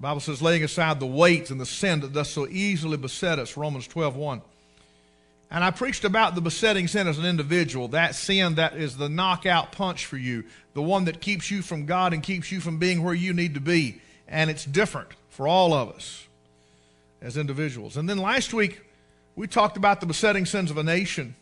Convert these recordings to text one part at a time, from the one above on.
Bible says, laying aside the weight and the sin that does so easily beset us, Romans 12:1. And I preached about the besetting sin as an individual, that sin that is the knockout punch for you, the one that keeps you from God and keeps you from being where you need to be. And it's different for all of us as individuals. And then last week, we talked about the besetting sins of a nation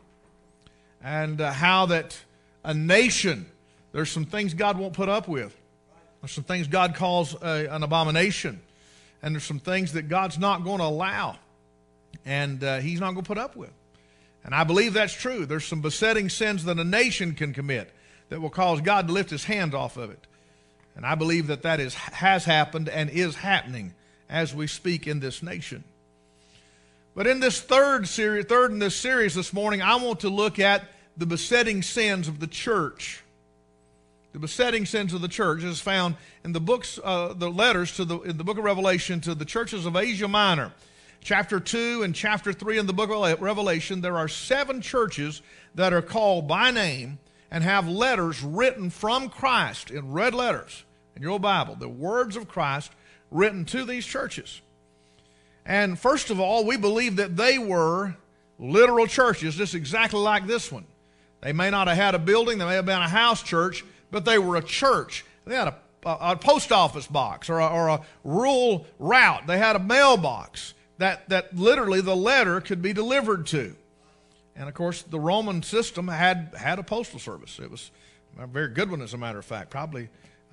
and how that a nation, there's some things God won't put up with. There's some things God calls an abomination. And there's some things that God's not going to allow. And He's not going to put up with. And I believe that's true. There's some besetting sins that a nation can commit that will cause God to lift His hand off of it. And I believe that has happened and is happening as we speak in this nation. But in this third in this series this morning, I want to look at the besetting sins of the church. The besetting sins of the church is found in the books, the letters in the book of Revelation to the churches of Asia Minor. Chapter 2 and chapter 3 in the book of Revelation, there are 7 churches that are called by name and have letters written from Christ in red letters in your Bible, the words of Christ written to these churches. And first of all, we believe that they were literal churches, just exactly like this one. They may not have had a building, they may have been a house church, but they were a church. They had a post office box or a rural route. They had a mailbox that literally the letter could be delivered to. And of course, the Roman system had a postal service. It was a very good one, as a matter of fact. Probably,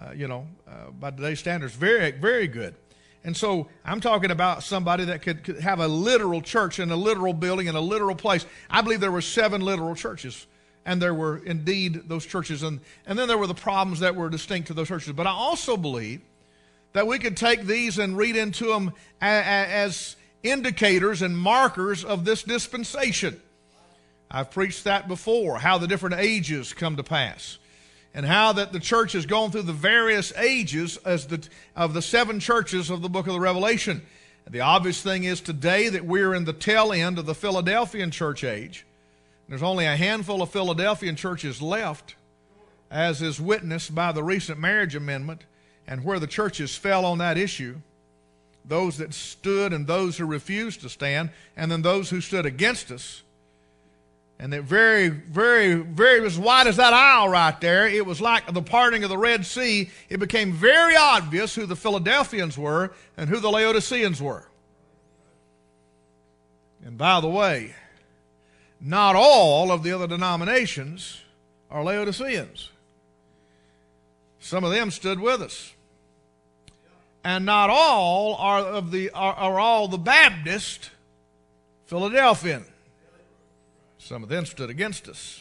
by today's standards, very, very good. And so I'm talking about somebody that could have a literal church and a literal building in a literal place. I believe there were 7 literal churches. And there were indeed those churches. And then there were the problems that were distinct to those churches. But I also believe that we could take these and read into them as indicators and markers of this dispensation. I've preached that before, how the different ages come to pass. And how that the church has gone through the various ages of the 7 churches of the book of the Revelation. And the obvious thing is today that we're in the tail end of the Philadelphian church age. There's only a handful of Philadelphian churches left, as is witnessed by the recent marriage amendment, and where the churches fell on that issue, those that stood and those who refused to stand, and then those who stood against us. And that very, very, very, as wide as that aisle right there, it was like the parting of the Red Sea. It became very obvious who the Philadelphians were and who the Laodiceans were. And by the way, not all of the other denominations are Laodiceans. Some of them stood with us. And not all are all the Baptist Philadelphian. Some of them stood against us.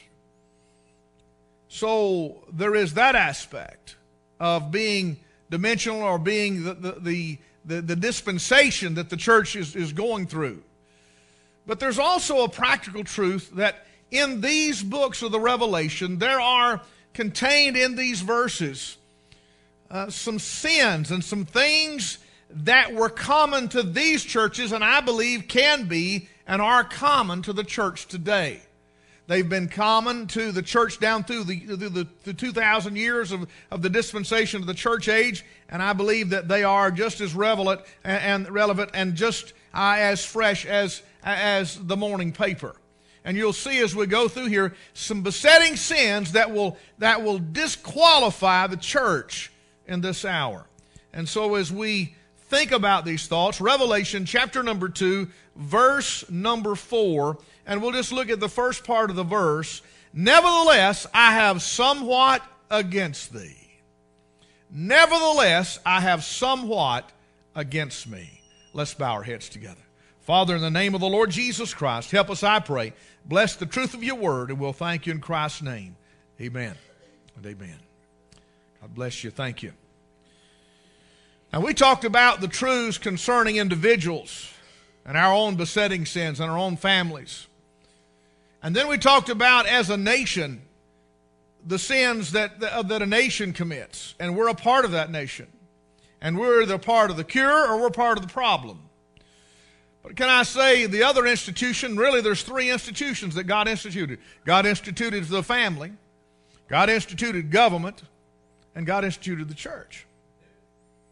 So there is that aspect of being dimensional or being the dispensation that the church is going through. But there's also a practical truth that in these books of the Revelation, there are contained in these verses some sins and some things that were common to these churches, and I believe can be and are common to the church today. They've been common to the church down through the 2,000 years of the dispensation of the church age, and I believe that they are just as relevant and just as fresh as the morning paper. And you'll see as we go through here some besetting sins that will disqualify the church in this hour. And so as we think about these thoughts, Revelation chapter number 2, verse number 4, and we'll just look at the first part of the verse. Nevertheless, I have somewhat against thee. Nevertheless, I have somewhat against me. Let's bow our heads together. Father, in the name of the Lord Jesus Christ, help us, I pray. Bless the truth of your word, and we'll thank you in Christ's name. Amen and amen. God bless you. Thank you. Now, we talked about the truths concerning individuals and our own besetting sins and our own families. And then we talked about, as a nation, the sins that a nation commits. And we're a part of that nation. And we're either part of the cure or we're part of the problem. But can I say the other institution, really there's 3 institutions that God instituted. God instituted the family, God instituted government, and God instituted the church.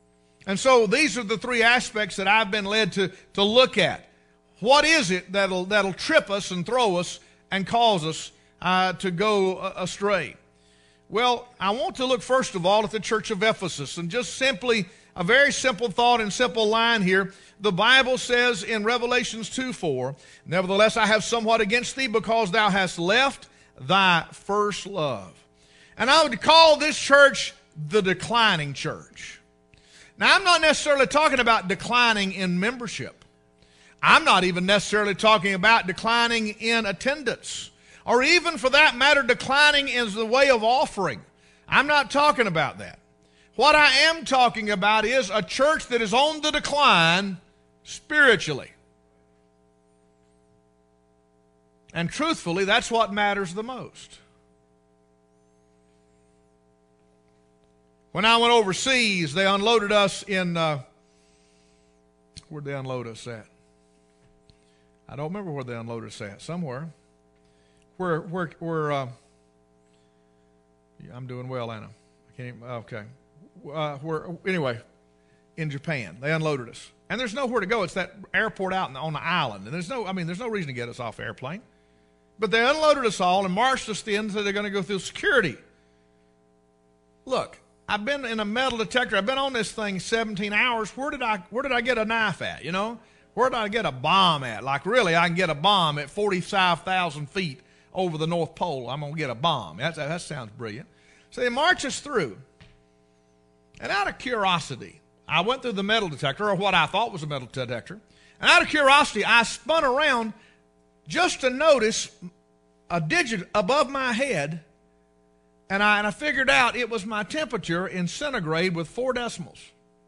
And so these are the three aspects that I've been led to look at. What is it that'll trip us and throw us and cause us to go astray? Well, I want to look first of all at the church of Ephesus, and just simply a very simple thought and simple line here. The Bible says in Revelations 2:4, "Nevertheless I have somewhat against thee, because thou hast left thy first love." And I would call this church the declining church. Now, I'm not necessarily talking about declining in membership. I'm not even necessarily talking about declining in attendance, or even for that matter, declining in the way of offering. I'm not talking about that. What I am talking about is a church that is on the decline spiritually. And truthfully, that's what matters the most. When I went overseas, they unloaded us in, where'd they unload us at? I don't remember where they unloaded us at. Somewhere. I'm doing well, Anna. I can't even, okay. Anyway, in Japan, they unloaded us. And there's nowhere to go. It's that airport out on the island. And there's no reason to get us off the airplane. But they unloaded us all and marched us in, so they're going to go through security. Look, I've been in a metal detector. I've been on this thing 17 hours. Where did I get a knife at, you know? Where did I get a bomb at? Like, really, I can get a bomb at 45,000 feet over the North Pole. I'm going to get a bomb. That sounds brilliant. So they march us through. And out of curiosity, I went through the metal detector, or what I thought was a metal detector. And out of curiosity, I spun around just to notice a digit above my head. And I figured out it was my temperature in centigrade with 4 decimals.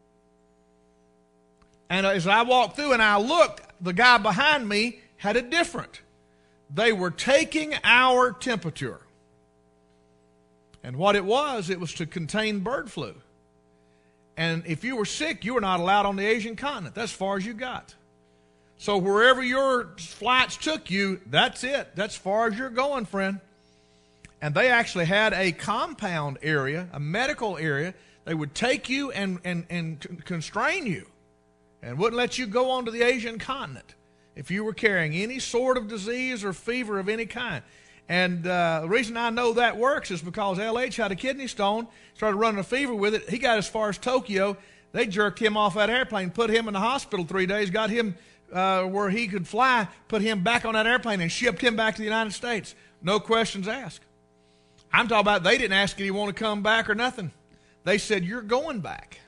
And as I walked through and I looked, the guy behind me had it different. They were taking our temperature. And what it was to contain bird flu. And if you were sick, you were not allowed on the Asian continent. That's as far as you got. So wherever your flights took you, that's it. That's as far as you're going, friend. And they actually had a compound area, a medical area. They would take you and constrain you and wouldn't let you go onto the Asian continent if you were carrying any sort of disease or fever of any kind. And the reason I know that works is because LH had a kidney stone, started running a fever with it. He got as far as Tokyo. They jerked him off that airplane, put him in the hospital 3 days, got him where he could fly, put him back on that airplane, and shipped him back to the United States. No questions asked. I'm talking about they didn't ask, did he want to come back or nothing. They said, you're going back.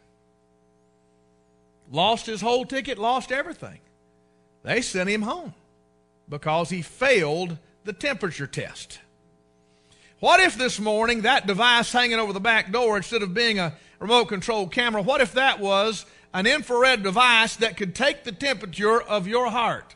Lost his whole ticket, lost everything. They sent him home because he failed the temperature test. What if this morning that device hanging over the back door, instead of being a remote control camera, what if that was an infrared device that could take the temperature of your heart?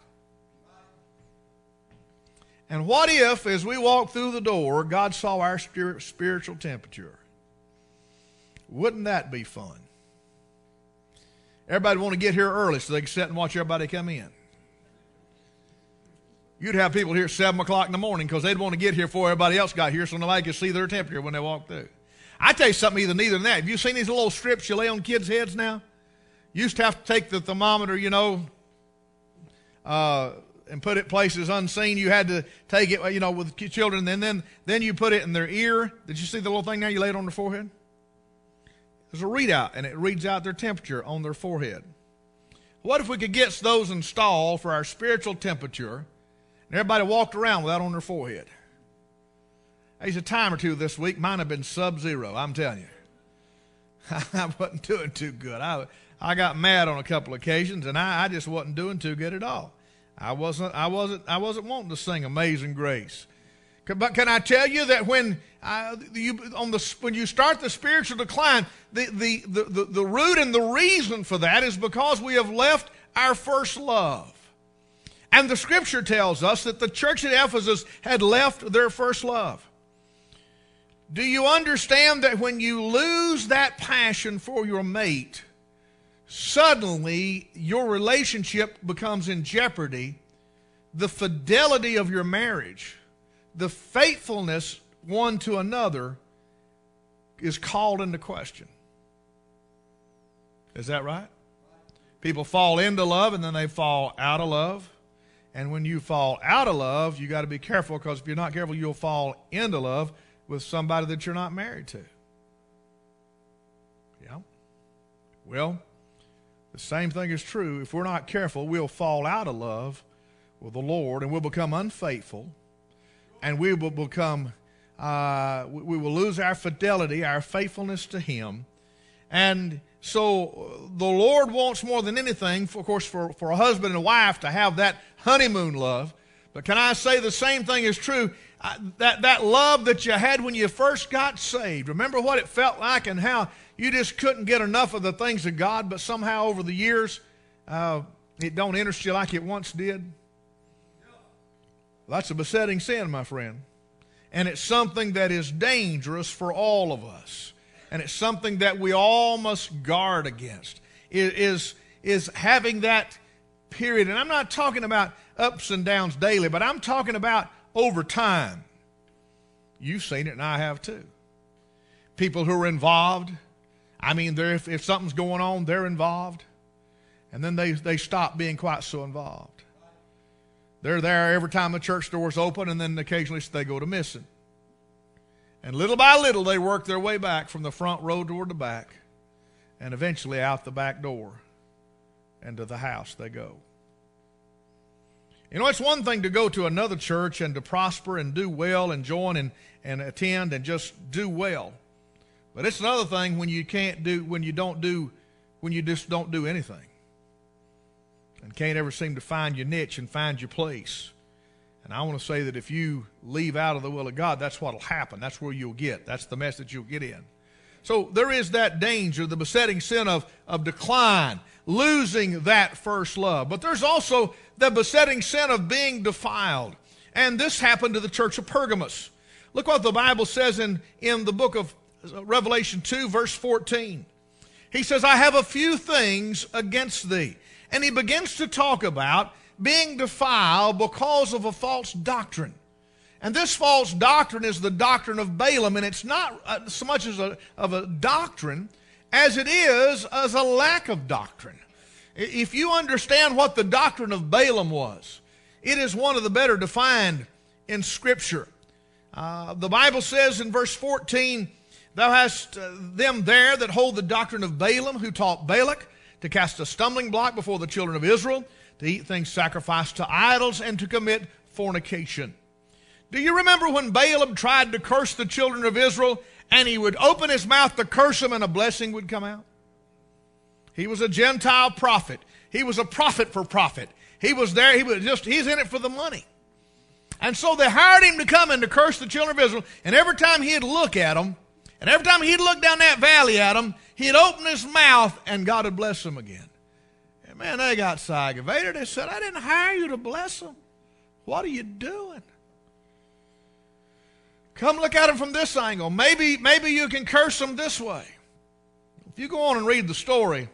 And what if, as we walk through the door, God saw our spiritual temperature? Wouldn't that be fun? Everybody want to get here early so they can sit and watch everybody come in. You'd have people here at 7 o'clock in the morning because they'd want to get here before everybody else got here so nobody could see their temperature when they walk through. I tell you something either neither than that. Have you seen these little strips you lay on kids' heads now? You used to have to take the thermometer, and put it places unseen. You had to take it, with children, and then you put it in their ear. Did you see the little thing now? You lay it on their forehead? There's a readout, and it reads out their temperature on their forehead. What if we could get those installed for our spiritual temperature, and everybody walked around with that on their forehead? There's a time or two this week. Mine have been sub-zero, I'm telling you. I wasn't doing too good. I got mad on a couple of occasions, and I just wasn't doing too good at all. I wasn't wanting to sing Amazing Grace. But can I tell you that when you start the spiritual decline, the root and the reason for that is because we have left our first love. And the Scripture tells us that the church at Ephesus had left their first love. Do you understand that when you lose that passion for your mate, suddenly your relationship becomes in jeopardy? The fidelity of your marriage, the faithfulness one to another, is called into question. Is that right? People fall into love and then they fall out of love. And when you fall out of love, you got to be careful, because if you're not careful, you'll fall into love with somebody that you're not married to. Yeah. Well, the same thing is true. If we're not careful, we'll fall out of love with the Lord, and we'll become unfaithful, and we will become, we will lose our fidelity, our faithfulness to Him. And so the Lord wants more than anything, of course, for a husband and a wife to have that honeymoon love. But can I say the same thing is true? That love that you had when you first got saved. Remember what it felt like and how you just couldn't get enough of the things of God, but somehow over the years, it don't interest you like it once did? That's a besetting sin, my friend. And it's something that is dangerous for all of us. And it's something that we all must guard against, is having that period. And I'm not talking about ups and downs daily, but I'm talking about over time. You've seen it, and I have too. People who are involved, I mean, if something's going on, they're involved. And then they stop being quite so involved. They're there every time the church door's open, and then occasionally they go to missing. And little by little, they work their way back from the front row toward the back, and eventually out the back door and to the house they go. You know, it's one thing to go to another church and to prosper and do well and join and attend and just do well. But it's another thing when you just don't do anything and can't ever seem to find your niche and find your place. And I want to say that if you leave out of the will of God, that's what will happen. That's where you'll get. That's the message you'll get in. So there is that danger, the besetting sin of decline, losing that first love. But there's also the besetting sin of being defiled. And this happened to the church of Pergamos. Look what the Bible says in the book of Revelation 2, verse 14. He says, I have a few things against thee. And he begins to talk about being defiled because of a false doctrine. And this false doctrine is the doctrine of Balaam, and it's not so much as of a doctrine as it is as a lack of doctrine. If you understand what the doctrine of Balaam was, it is one of the better defined in Scripture. The Bible says in verse 14, Thou hast them there that hold the doctrine of Balaam, who taught Balak to cast a stumbling block before the children of Israel, to eat things sacrificed to idols, and to commit fornication. Do you remember when Balaam tried to curse the children of Israel, and he would open his mouth to curse them and a blessing would come out? He was a Gentile prophet. He was a prophet for profit. He was there, he's in it for the money. And so they hired him to come and to curse the children of Israel, and every time he'd look at them, and every time he'd look down that valley at them, he'd open his mouth and God would bless them again. And man, they got so aggravated. They said, I didn't hire you to bless them. What are you doing? Come look at them from this angle. Maybe you can curse them this way. If you go on and read the story,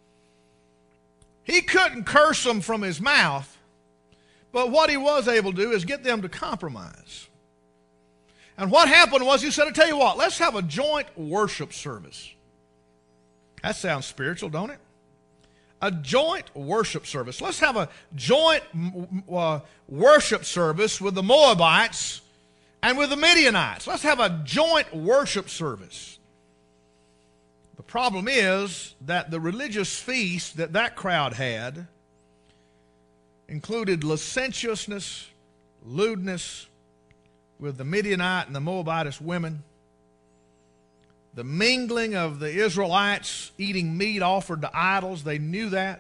he couldn't curse them from his mouth, but what he was able to do is get them to compromise. And what happened was he said, I tell you what, let's have a joint worship service. That sounds spiritual, don't it? A joint worship service. Let's have a joint worship service with the Moabites and with the Midianites. Let's have a joint worship service. The problem is that the religious feast that crowd had included licentiousness, lewdness with the Midianite and the Moabitess women, the mingling of the Israelites eating meat offered to idols. They knew that.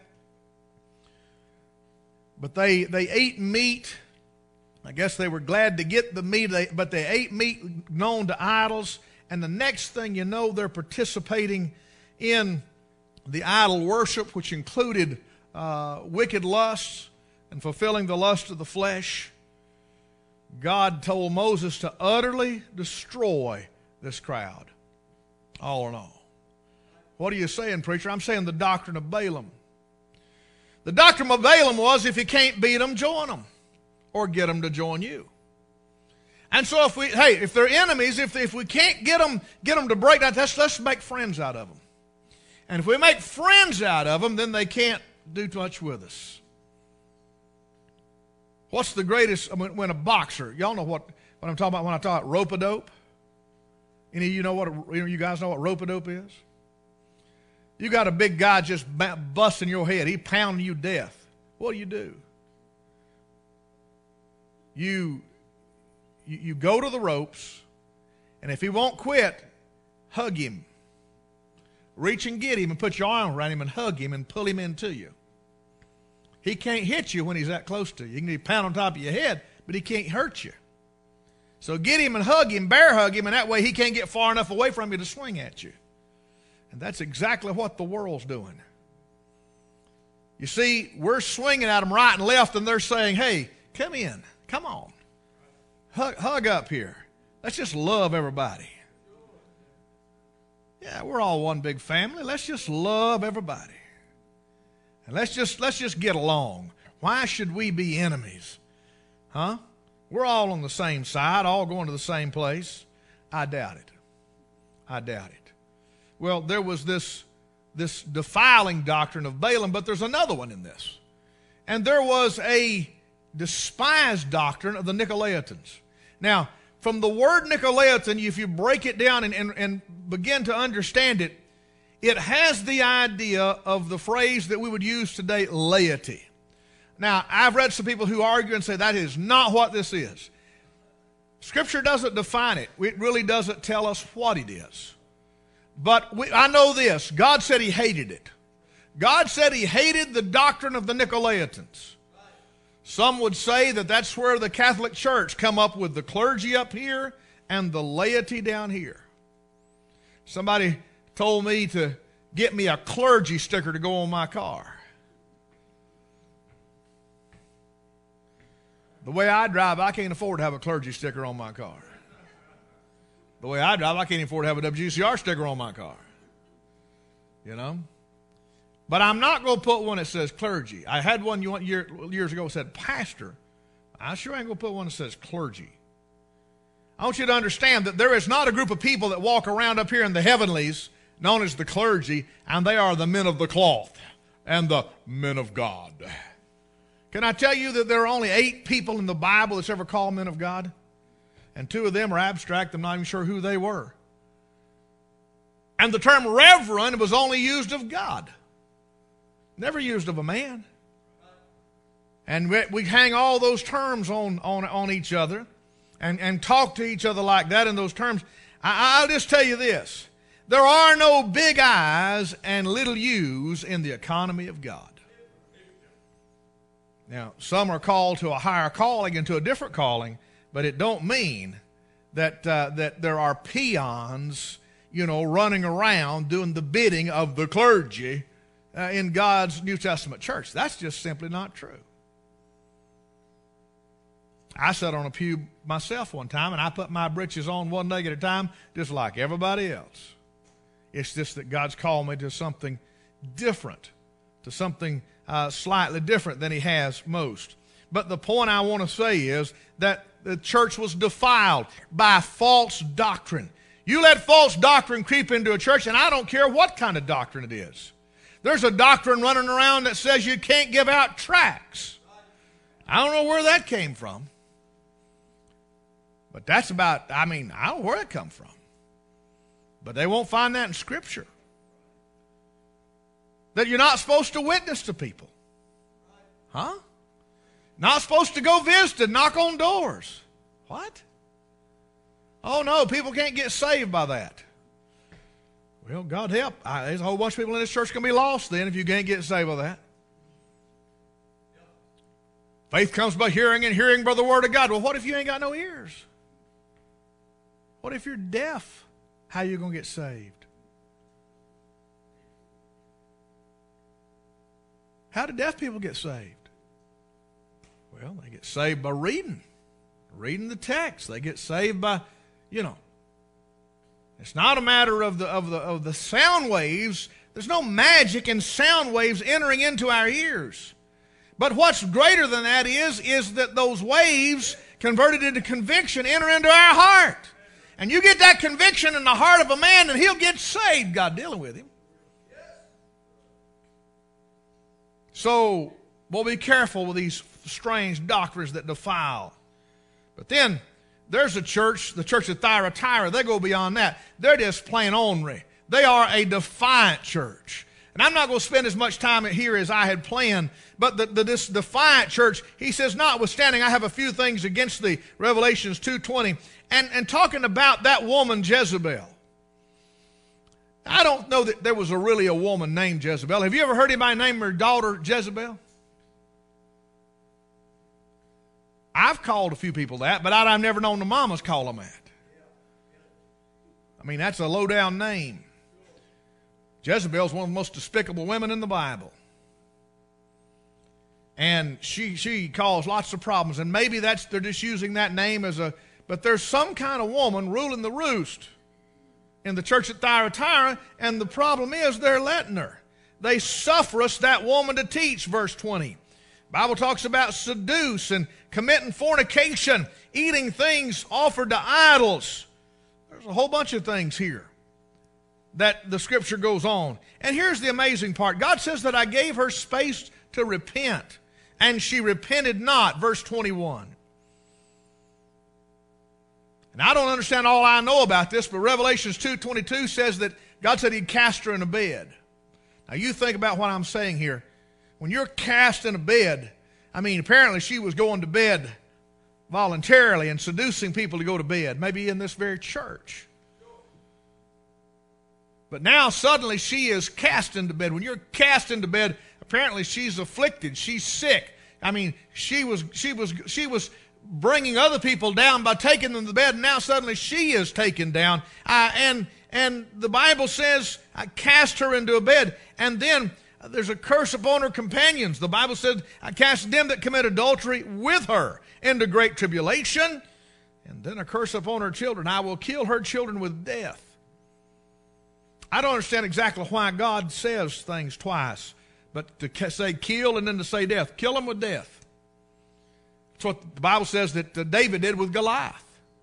But they ate meat. I guess they were glad to get the meat, but they ate meat known to idols. And the next thing you know, they're participating in the idol worship, which included wicked lusts and fulfilling the lust of the flesh. God told Moses to utterly destroy this crowd. All in all. What are you saying, preacher? I'm saying the doctrine of Balaam. The doctrine of Balaam was if you can't beat them, join them. Or get them to join you. And so if they're enemies, if we can't get them to break that, let's make friends out of them. And if we make friends out of them, then they can't do much with us. What's the greatest, when a boxer, y'all know what I'm talking about when I talk about rope-a-dope? Any of you guys know what rope-a-dope is? You got a big guy just busting your head. He pounding you to death. What do? You go to the ropes, and if he won't quit, hug him. Reach and get him and put your arm around him and hug him and pull him into you. He can't hit you when he's that close to you. He can pound on top of your head, but he can't hurt you. So get him and hug him, bear hug him, and that way he can't get far enough away from you to swing at you. And that's exactly what the world's doing. You see, we're swinging at them right and left, and they're saying, hey, come in, come on. Hug up here. Let's just love everybody. Yeah, we're all one big family. Let's just love everybody. And let's just get along. Why should we be enemies? Huh? We're all on the same side, all going to the same place. I doubt it. I doubt it. Well, there was this defiling doctrine of Balaam, but there's another one in this. And there was a despised doctrine of the Nicolaitans. Now, from the word Nicolaitan, if you break it down and begin to understand it, it has the idea of the phrase that we would use today, laity. Now, I've read some people who argue and say that is not what this is. Scripture doesn't define it. It really doesn't tell us what it is. But I know this. God said He hated it. God said He hated the doctrine of the Nicolaitans. Some would say that that's where the Catholic Church come up with the clergy up here and the laity down here. Somebody told me to get me a clergy sticker to go on my car. The way I drive, I can't afford to have a clergy sticker on my car. The way I drive, I can't afford to have a WCR sticker on my car. You know? But I'm not going to put one that says clergy. I had one years ago that said pastor. I sure ain't going to put one that says clergy. I want you to understand that there is not a group of people that walk around up here in the heavenlies known as the clergy, and they are the men of the cloth and the men of God. Can I tell you that there are only 8 people in the Bible that's ever called men of God? And 2 of them are abstract. I'm not even sure who they were. And the term reverend was only used of God. Never used of a man. And we hang all those terms on each other and talk to each other like that in those terms. I'll just tell you this. There are no big I's and little U's in the economy of God. Now, some are called to a higher calling and to a different calling, but it don't mean that there are peons, running around doing the bidding of the clergy in God's New Testament church. That's just simply not true. I sat on a pew myself one time, and I put my britches on one leg at a time, just like everybody else. It's just that God's called me to something different, to something slightly different than He has most. But the point I want to say is that the church was defiled by false doctrine. You let false doctrine creep into a church, and I don't care what kind of doctrine it is. There's a doctrine running around that says you can't give out tracts. I don't know where that came from. But that's about, I don't know where it come from. But they won't find that in Scripture. That you're not supposed to witness to people. Huh? Not supposed to go visit and knock on doors. What? Oh no, people can't get saved by that. Well, God help. There's a whole bunch of people in this church going to be lost then if you can't get saved by that. Faith comes by hearing, and hearing by the Word of God. Well, what if you ain't got no ears? What if you're deaf? How are you going to get saved? How do deaf people get saved? Well, they get saved by reading the text. They get saved by, It's not a matter of the sound waves. There's no magic in sound waves entering into our ears. But what's greater than that is that those waves converted into conviction enter into our heart. And you get that conviction in the heart of a man and he'll get saved, God dealing with him. So, we'll be careful with these strange doctrines that defile. But then, there's a church, the church of Thyatira. They go beyond that. They're just plain ornery. They are a defiant church. And I'm not going to spend as much time here as I had planned, but this defiant church, he says, notwithstanding, I have a few things against thee, Revelations 2:20, and talking about that woman Jezebel. I don't know that there was really a woman named Jezebel. Have you ever heard anybody name their daughter Jezebel? I've called a few people that, but I've never known the mamas call them that. I mean, that's a low-down name. Jezebel's one of the most despicable women in the Bible. And she caused lots of problems. And maybe they're just using that name as a... But there's some kind of woman ruling the roost in the church at Thyatira, and the problem is they're letting her. They sufferest that woman to teach, verse 20. The Bible talks about seduce and committing fornication, eating things offered to idols. There's a whole bunch of things here that the Scripture goes on. And here's the amazing part. God says that I gave her space to repent, and she repented not, verse 21. And I don't understand all I know about this, but Revelations 2:22 says that God said he'd cast her in a bed. Now you think about what I'm saying here. When you're cast in a bed, I mean, apparently she was going to bed voluntarily and seducing people to go to bed, maybe in this very church. But now suddenly she is cast into bed. When you're cast into bed, apparently she's afflicted, she's sick. I mean, she was bringing other people down by taking them to bed, and now suddenly she is taken down. And the Bible says, I cast her into a bed, and then there's a curse upon her companions. The Bible said, I cast them that commit adultery with her into great tribulation, and then a curse upon her children. I will kill her children with death. I don't understand exactly why God says things twice, but to say kill and then to say death. Kill them with death. That's what the Bible says that David did with Goliath.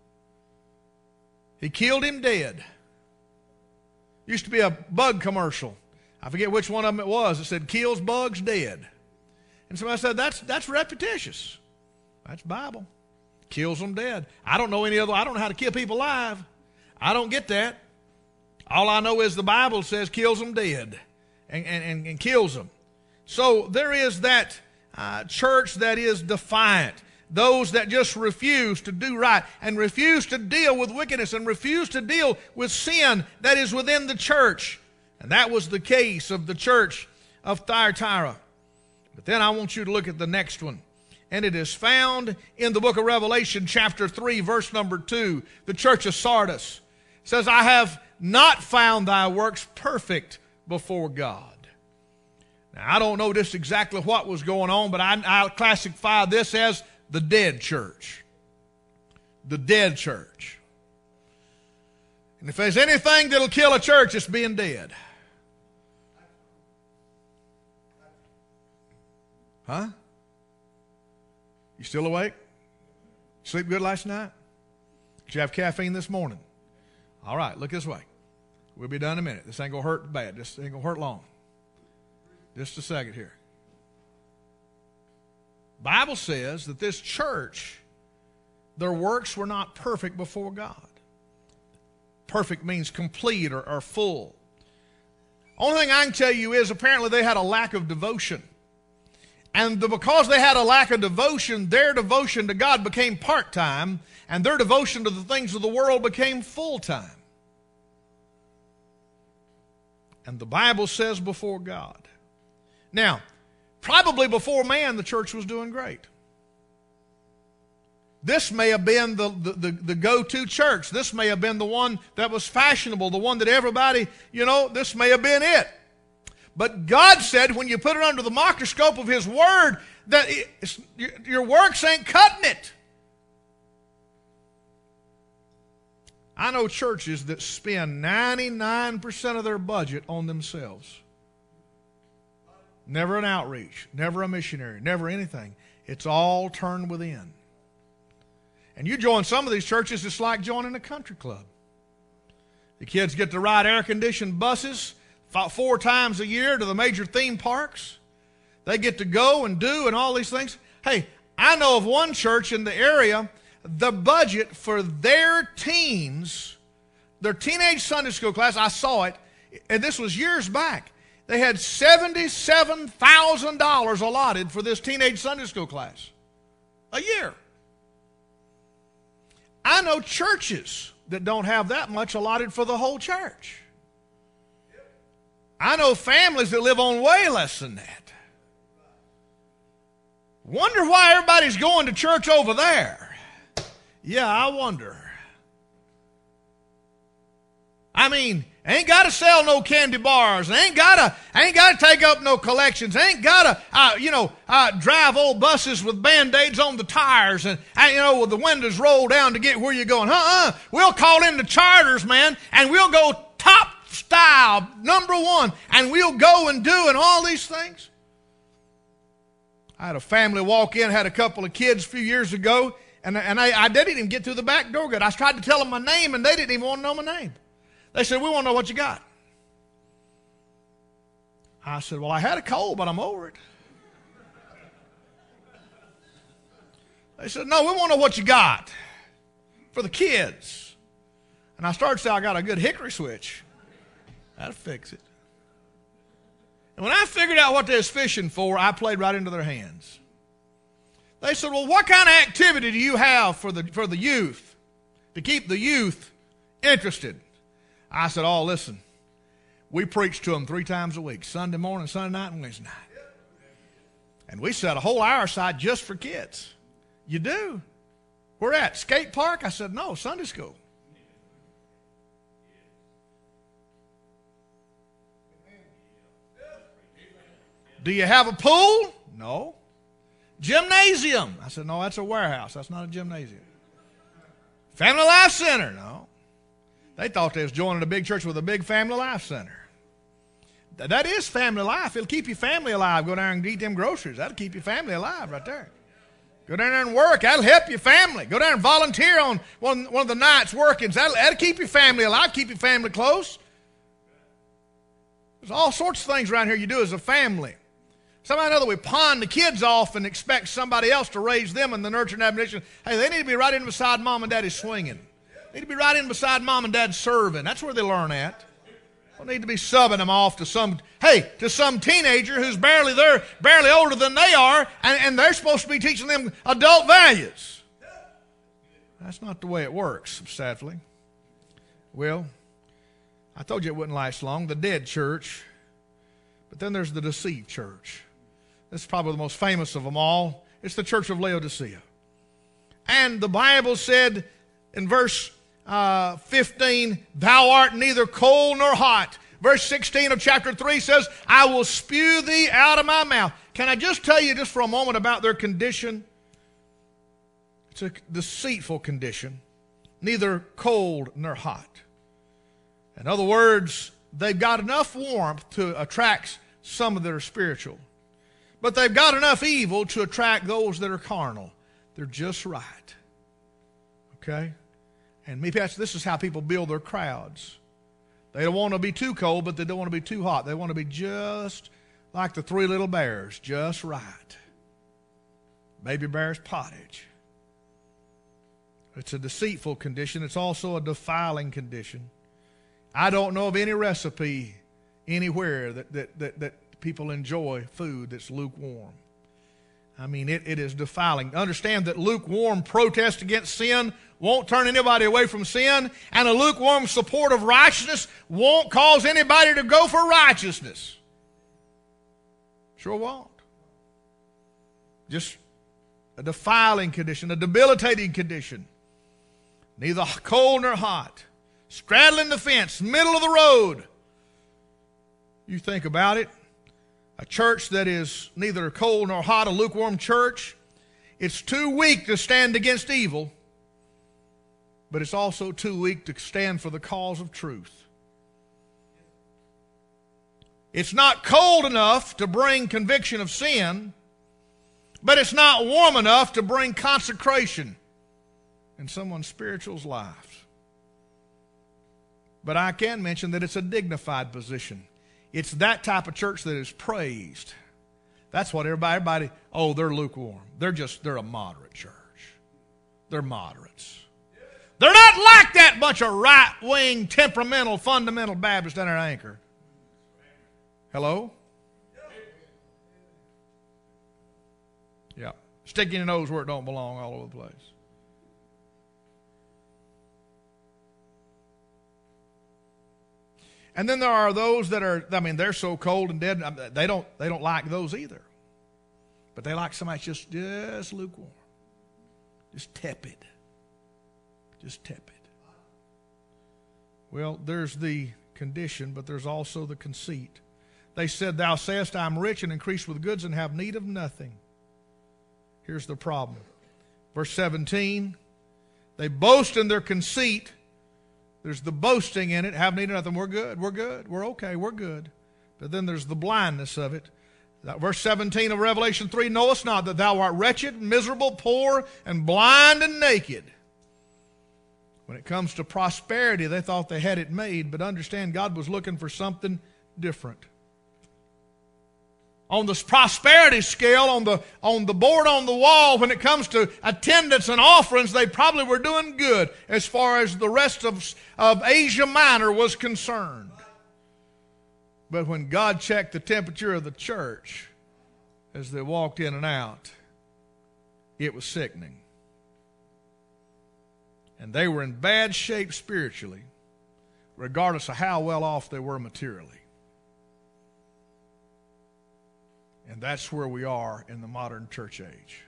He killed him dead. Used to be a bug commercial. I forget which one of them it was. It said, kills bugs dead. And somebody said, that's repetitious. That's Bible. Kills them dead. I don't know I don't know how to kill people alive. I don't get that. All I know is the Bible says kills them dead and kills them. So there is that church that is defiant. Those that just refuse to do right and refuse to deal with wickedness and refuse to deal with sin that is within the church. And that was the case of the church of Thyatira. But then I want you to look at the next one. And it is found in the book of Revelation chapter 3, verse number 2. The church of Sardis says, I have not found thy works perfect before God. Now, I don't know just exactly what was going on, but I classify this as the dead church. The dead church. And if there's anything that'll kill a church, it's being dead. Huh? You still awake? Sleep good last night? Did you have caffeine this morning? All right, look this way. We'll be done in a minute. This ain't going to hurt bad. This ain't going to hurt long. Just a second here. Bible says that this church, their works were not perfect before God. Perfect means complete or full. Only thing I can tell you is apparently they had a lack of devotion. And because they had a lack of devotion, their devotion to God became part-time, and their devotion to the things of the world became full-time. And the Bible says before God. Now, probably before man, the church was doing great. This may have been the go-to church. This may have been the one that was fashionable, the one that everybody, this may have been it. But God said when you put it under the microscope of His Word, that your works ain't cutting it. I know churches that spend 99% of their budget on themselves. Never an outreach, never a missionary, never anything. It's all turned within. And you join some of these churches, it's like joining a country club. The kids get to ride air-conditioned buses 4 times a year to the major theme parks. They get to go and do and all these things. Hey, I know of one church in the area, the budget for their teens, their teenage Sunday school class, I saw it, and this was years back. They had $77,000 allotted for this teenage Sunday school class a year. I know churches that don't have that much allotted for the whole church. I know families that live on way less than that. Wonder why everybody's going to church over there. Yeah, I wonder. I mean, ain't got to sell no candy bars. Ain't got to take up no collections. Ain't got to, drive old buses with Band-Aids on the tires and with the windows rolled down to get where you're going. We'll call in the charters, man, and we'll go top style, number one, and we'll go and do and all these things. I had a family walk in, had a couple of kids a few years ago, and I didn't even get through the back door good. I tried to tell them my name, and they didn't even want to know my name. They said, we want to know what you got. I said, well, I had a cold, but I'm over it. They said, no, we want to know what you got for the kids. And I started to say, I got a good hickory switch. That'll fix it. And when I figured out what they was fishing for, I played right into their hands. They said, well, what kind of activity do you have for the youth to keep the youth interested? I said, oh, listen, we preach to them 3 times a week, Sunday morning, Sunday night, and Wednesday night. And we set a whole hour aside just for kids. You do? Where at? Skate park? I said, no, Sunday school. Do you have a pool? No. Gymnasium? I said, no, that's a warehouse. That's not a gymnasium. Family Life Center? No. They thought they was joining a big church with a big Family Life Center. That is family life. It'll keep your family alive. Go down and eat them groceries. That'll keep your family alive right there. Go down there and work. That'll help your family. Go down and volunteer on one of the nights workings. That'll keep your family alive, keep your family close. There's all sorts of things around here you do as a family. Somehow or another, we pawn the kids off and expect somebody else to raise them in the nurture and admonition. Hey, they need to be right in beside mom and daddy swinging. They need to be right in beside mom and dad serving. That's where they learn at. They don't need to be subbing them off to some teenager who's barely older than they are, and they're supposed to be teaching them adult values. That's not the way it works, sadly. Well, I told you it wouldn't last long. The dead church. But then there's the deceived church. This is probably the most famous of them all. It's the church of Laodicea. And the Bible said in verse 15, thou art neither cold nor hot. Verse 16 of chapter 3 says, I will spew thee out of my mouth. Can I just tell you just for a moment about their condition? It's a deceitful condition, neither cold nor hot. In other words, they've got enough warmth to attract some that are spiritual. But they've got enough evil to attract those that are carnal. They're just right. Okay? And maybe this is how people build their crowds. They don't want to be too cold, but they don't want to be too hot. They want to be just like the 3 little bears, just right. Baby bear's pottage. It's a deceitful condition. It's also a defiling condition. I don't know of any recipe anywhere that people enjoy food that's lukewarm. I mean, it is defiling. Understand that lukewarm protest against sin won't turn anybody away from sin, and a lukewarm support of righteousness won't cause anybody to go for righteousness. Sure won't. Just a defiling condition, a debilitating condition. Neither cold nor hot. Straddling the fence, middle of the road. You think about it. A church that is neither cold nor hot, a lukewarm church, it's too weak to stand against evil, but it's also too weak to stand for the cause of truth. It's not cold enough to bring conviction of sin, but it's not warm enough to bring consecration in someone's spiritual's life. But I can mention that it's a dignified position. It's that type of church that is praised, That's what everybody, oh, they're lukewarm. They're a moderate church. They're moderates. They're not like that bunch of right-wing, temperamental, fundamental Baptists down there at Anchor. Hello? Yeah. Sticking your nose where it don't belong all over the place. And then there are those that are, they're so cold and dead, they don't like those either. But they like somebody just lukewarm. Just tepid. Just tepid. Well, there's the condition, but there's also the conceit. They said, thou sayest, I am rich and increased with goods and have need of nothing. Here's the problem. Verse 17, they boast in their conceit. There's the boasting in it, have need of nothing. We're good, we're okay, we're good. But then there's the blindness of it. Verse 17 of Revelation 3, knowest not that thou art wretched, miserable, poor, and blind and naked. When it comes to prosperity, they thought they had it made, but understand God was looking for something different. On the prosperity scale, on the board on the wall, when it comes to attendance and offerings, they probably were doing good as far as the rest of Asia Minor was concerned. But when God checked the temperature of the church as they walked in and out, it was sickening. And they were in bad shape spiritually, regardless of how well off they were materially. And that's where we are in the modern church age.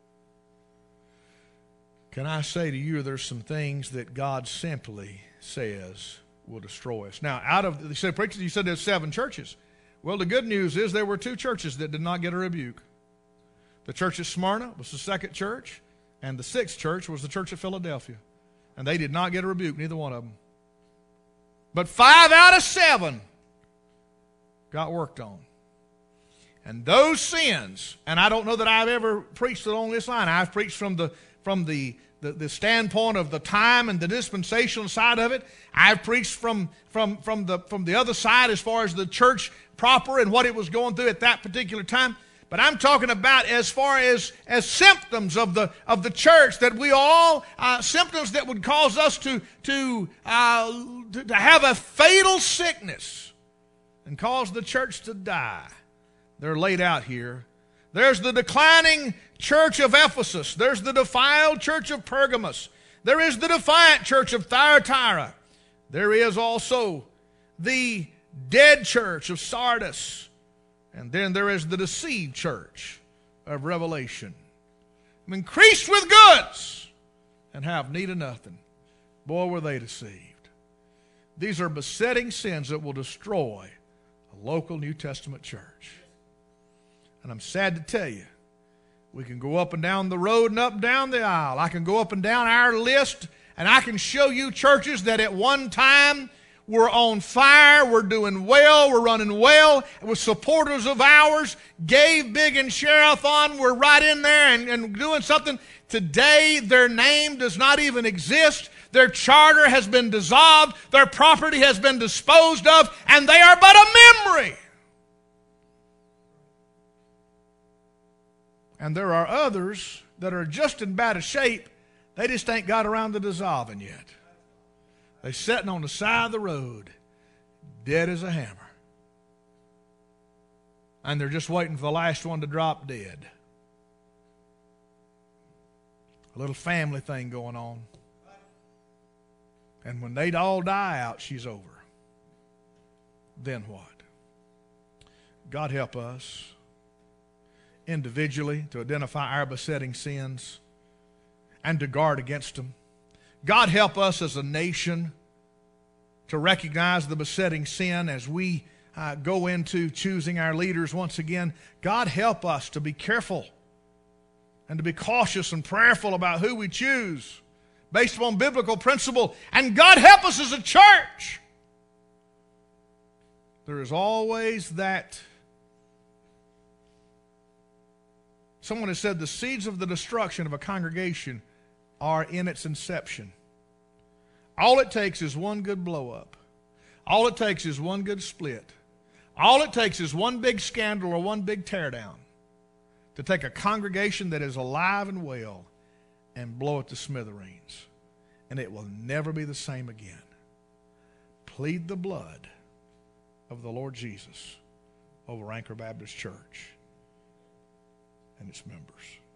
Can I say to you, there's some things that God simply says will destroy us. Now, they said, preacher, you said there's 7 churches. Well, the good news is there were 2 churches that did not get a rebuke. The church at Smyrna was the 2nd church, and the 6th church was the church at Philadelphia. And they did not get a rebuke, neither one of them. But 5 out of 7 got worked on. And those sins, and I don't know that I've ever preached it on this line. I've preached from the standpoint of the time and the dispensational side of it. I've preached from the other side as far as the church proper and what it was going through at that particular time. But I'm talking about as far as symptoms of the church that we all symptoms that would cause us to have a fatal sickness and cause the church to die. They're laid out here. There's the declining church of Ephesus. There's the defiled church of Pergamos. There is the defiant church of Thyatira. There is also the dead church of Sardis. And then there is the deceived church of Revelation. I'm increased with goods and have need of nothing. Boy, were they deceived. These are besetting sins that will destroy a local New Testament church. And I'm sad to tell you, we can go up and down the road and up and down the aisle. I can go up and down our list, and I can show you churches that at one time were on fire, were doing well, were running well, were supporters of ours, gave big in Share-a-thon, were right in there and doing something. Today, their name does not even exist. Their charter has been dissolved. Their property has been disposed of, and they are but a memory. And there are others that are just in bad a shape. They just ain't got around to dissolving yet. They're sitting on the side of the road, dead as a hammer. And they're just waiting for the last one to drop dead. A little family thing going on. And when they all die out, she's over. Then what? God help us individually to identify our besetting sins and to guard against them. God help us as a nation to recognize the besetting sin as we go into choosing our leaders once again. God help us to be careful and to be cautious and prayerful about who we choose based upon biblical principle. And God help us as a church. There is always that. Someone has said the seeds of the destruction of a congregation are in its inception. All it takes is one good blow up. All it takes is one good split. All it takes is one big scandal or one big tear down. to take a congregation that is alive and well and blow it to smithereens. And it will never be the same again. Plead the blood of the Lord Jesus over Anchor Baptist Church and its members.